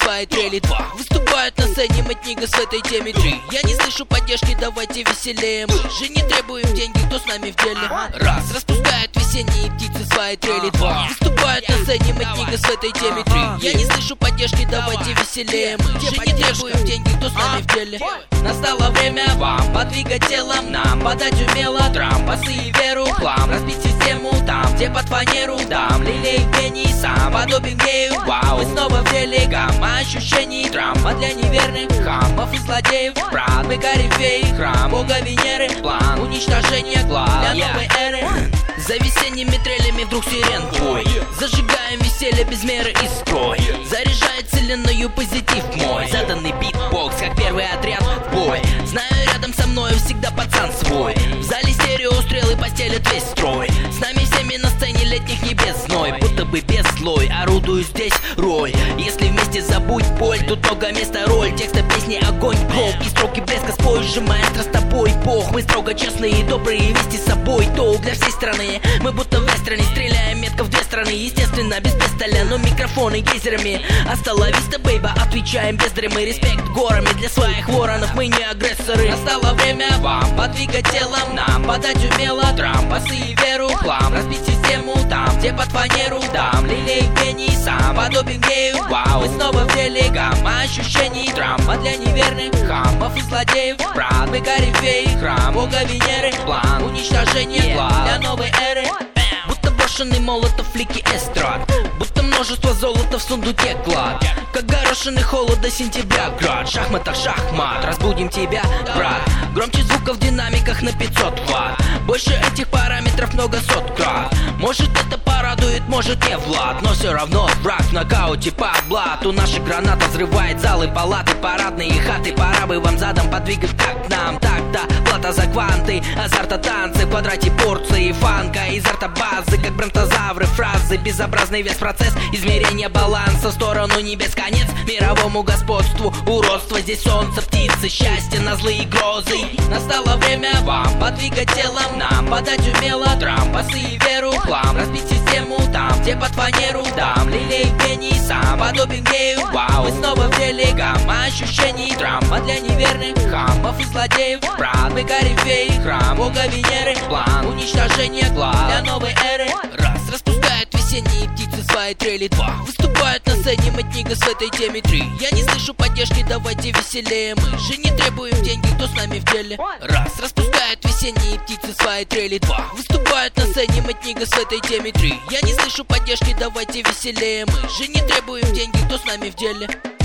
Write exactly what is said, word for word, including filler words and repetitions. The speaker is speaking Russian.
свои трели. Два выступают на сцене, мы книга с этой теме. Три я не слышу поддержки, давайте веселее. Мы же не требуем деньги, кто с нами в деле. Раз распускают весенние птицы свои трели. Два выступают на сцене, мы книга с этой теме. Три я не слышу поддержки, давайте веселее. Мы же не требуем деньги, кто с нами в деле. Настало время вам подвигать телом, нам подать умело драм, басы и веру, хлам, разбить систему там, где под фанеру дам, лилей гений сам, подобен гею. Вау, мы снова в деле, гамма ощущений, драма для неверных хамов и злодеев. Брат, мы корифей, храм бога Венеры, план уничтожения глав для новой эры. За весенними трелями вдруг сирен бой, зажигаем веселье без меры и строй. Заряжает вселенную позитив мой, заданный битбокс, как первый отряд в бой. Знаю, рядом со мной всегда пацан свой. В зале стерео стрелы постелят весь строй. С нами всеми на сцене летних небес зной, будто бы без слой, орудую здесь роль. Если вместе забудь боль, тут много места роль. Текста песни огонь, гром и строки блеска спой. Сжимая с тобой Бог, мы строго честные и добрые, вести с собой толк для всей страны. Мы будто в вестерне, стреляем метко в две стороны. Естественно, без пистоля, но микрофоны гейзерами. Остала виста, бейба, отвечаем без дремы. Респект горами для своих воронов, мы не агрессоры. Настало время вам подвигать телом, нам подать умело драм, басы и веру, хлам, разбить систему там, где под фанеру дам, лилей гений сам, подобен гею. Вау, мы снова в деле, гамма ощущений, драма для неверных хамов и злодеев. Брат, мы корифей, храм бога Венеры, план уничтожения глав для новой эры. Будто брошенный молотов флики эстрад, будто множество золота в сундуке клад. Как горошины холода сентября град, шахматах шахмат, разбудим тебя, брат. Громче звука в динамиках на пятьсот ватт, больше этих параметров много сот крат. Может это порадует, может не Влад, но все равно враг в нокауте по блату. Наша граната взрывает залы, палаты, парадные хаты. Пора бы вам задом подвигать как нам, так-то плата за кванты, азарта танцы, в квадрате порции фанка, из арта базы, как бронтозавры, фразы, безобразный вес процесс, измерение баланса в сторону небес, конец мировому господству, уродство, здесь солнце, птицы, счастье на злые грозы. Настало время вам подвигать телом, нам подать умело драм, басы и веру, хлам, разбить систему там, где под фанеру дам, лилей гений сам, подобен гею. Вау, мы снова в деле, гамма ощущений, драма для неверных хамов и злодеев. Брат, мы корифей, храм бога Венеры, план уничтожения глав для новой эры. Раз распускают весенние птицы свои трели. Два выступают на сцене, мы книга с этой теме. Три я не слышу поддержки, давайте веселее. Мы же не требуем деньги, кто с нами в деле. Раз распускают весенние птицы свои трели. Два выступают на сцене, мы книга с этой теме. Три я не слышу поддержки, давайте веселее. Мы же не требуем деньги, кто с нами в деле.